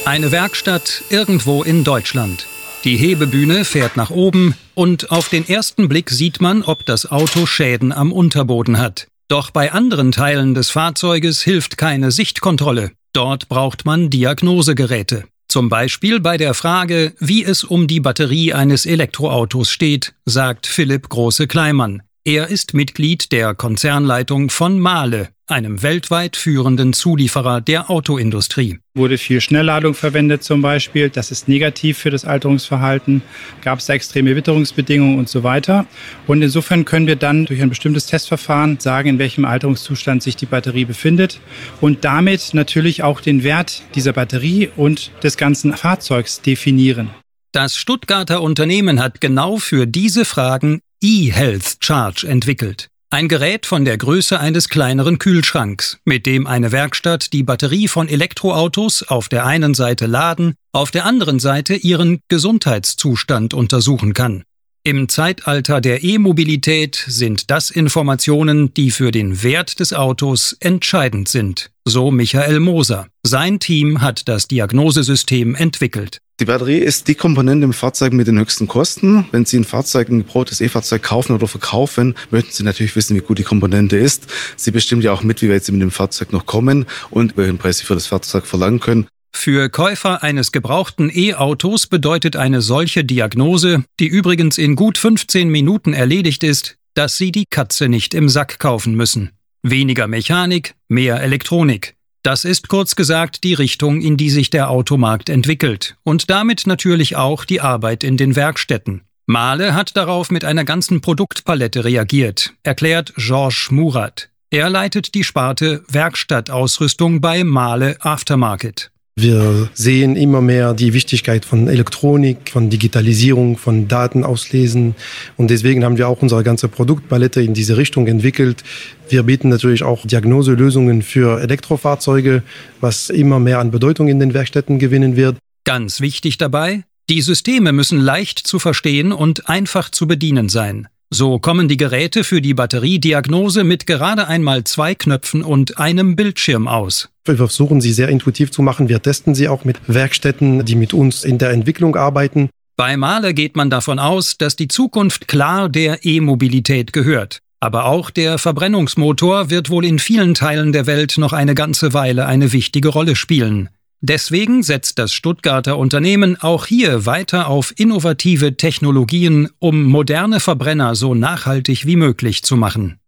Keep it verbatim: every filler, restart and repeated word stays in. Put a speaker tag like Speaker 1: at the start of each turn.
Speaker 1: Eine Werkstatt irgendwo in Deutschland. Die Hebebühne fährt nach oben und auf den ersten Blick sieht man, ob das Auto Schäden am Unterboden hat. Doch bei anderen Teilen des Fahrzeuges hilft keine Sichtkontrolle. Dort braucht man Diagnosegeräte. Zum Beispiel bei der Frage, wie es um die Batterie eines Elektroautos steht, sagt Philipp Große-Kleimann. Er ist Mitglied der Konzernleitung von Mahle, einem weltweit führenden Zulieferer der Autoindustrie.
Speaker 2: Wurde viel Schnellladung verwendet zum Beispiel, das ist negativ für das Alterungsverhalten, gab es da extreme Witterungsbedingungen und so weiter. Und insofern können wir dann durch ein bestimmtes Testverfahren sagen, in welchem Alterungszustand sich die Batterie befindet und damit natürlich auch den Wert dieser Batterie und des ganzen Fahrzeugs definieren.
Speaker 1: Das Stuttgarter Unternehmen hat genau für diese Fragen eHealth Charge entwickelt. Ein Gerät von der Größe eines kleineren Kühlschranks, mit dem eine Werkstatt die Batterie von Elektroautos auf der einen Seite laden, auf der anderen Seite ihren Gesundheitszustand untersuchen kann. Im Zeitalter der E-Mobilität sind das Informationen, die für den Wert des Autos entscheidend sind, so Michael Moser. Sein Team hat das Diagnosesystem entwickelt.
Speaker 3: Die Batterie ist die Komponente im Fahrzeug mit den höchsten Kosten. Wenn Sie ein Fahrzeug, ein gebrauchtes E-Fahrzeug kaufen oder verkaufen, möchten Sie natürlich wissen, wie gut die Komponente ist. Sie bestimmt ja auch mit, wie weit Sie mit dem Fahrzeug noch kommen und welchen Preis Sie für das Fahrzeug verlangen können.
Speaker 1: Für Käufer eines gebrauchten E-Autos bedeutet eine solche Diagnose, die übrigens in gut fünfzehn Minuten erledigt ist, dass Sie die Katze nicht im Sack kaufen müssen. Weniger Mechanik, mehr Elektronik. Das ist kurz gesagt die Richtung, in die sich der Automarkt entwickelt und damit natürlich auch die Arbeit in den Werkstätten. Mahle hat darauf mit einer ganzen Produktpalette reagiert, erklärt Georges Murat. Er leitet die Sparte Werkstattausrüstung bei Mahle Aftermarket.
Speaker 4: Wir sehen immer mehr die Wichtigkeit von Elektronik, von Digitalisierung, von Daten auslesen und deswegen haben wir auch unsere ganze Produktpalette in diese Richtung entwickelt. Wir bieten natürlich auch Diagnoselösungen für Elektrofahrzeuge, was immer mehr an Bedeutung in den Werkstätten gewinnen wird.
Speaker 1: Ganz wichtig dabei, die Systeme müssen leicht zu verstehen und einfach zu bedienen sein. So kommen die Geräte für die Batteriediagnose mit gerade einmal zwei Knöpfen und einem Bildschirm aus.
Speaker 4: Wir versuchen sie sehr intuitiv zu machen. Wir testen sie auch mit Werkstätten, die mit uns in der Entwicklung arbeiten.
Speaker 1: Bei Mahle geht man davon aus, dass die Zukunft klar der E-Mobilität gehört. Aber auch der Verbrennungsmotor wird wohl in vielen Teilen der Welt noch eine ganze Weile eine wichtige Rolle spielen. Deswegen setzt das Stuttgarter Unternehmen auch hier weiter auf innovative Technologien, um moderne Verbrenner so nachhaltig wie möglich zu machen.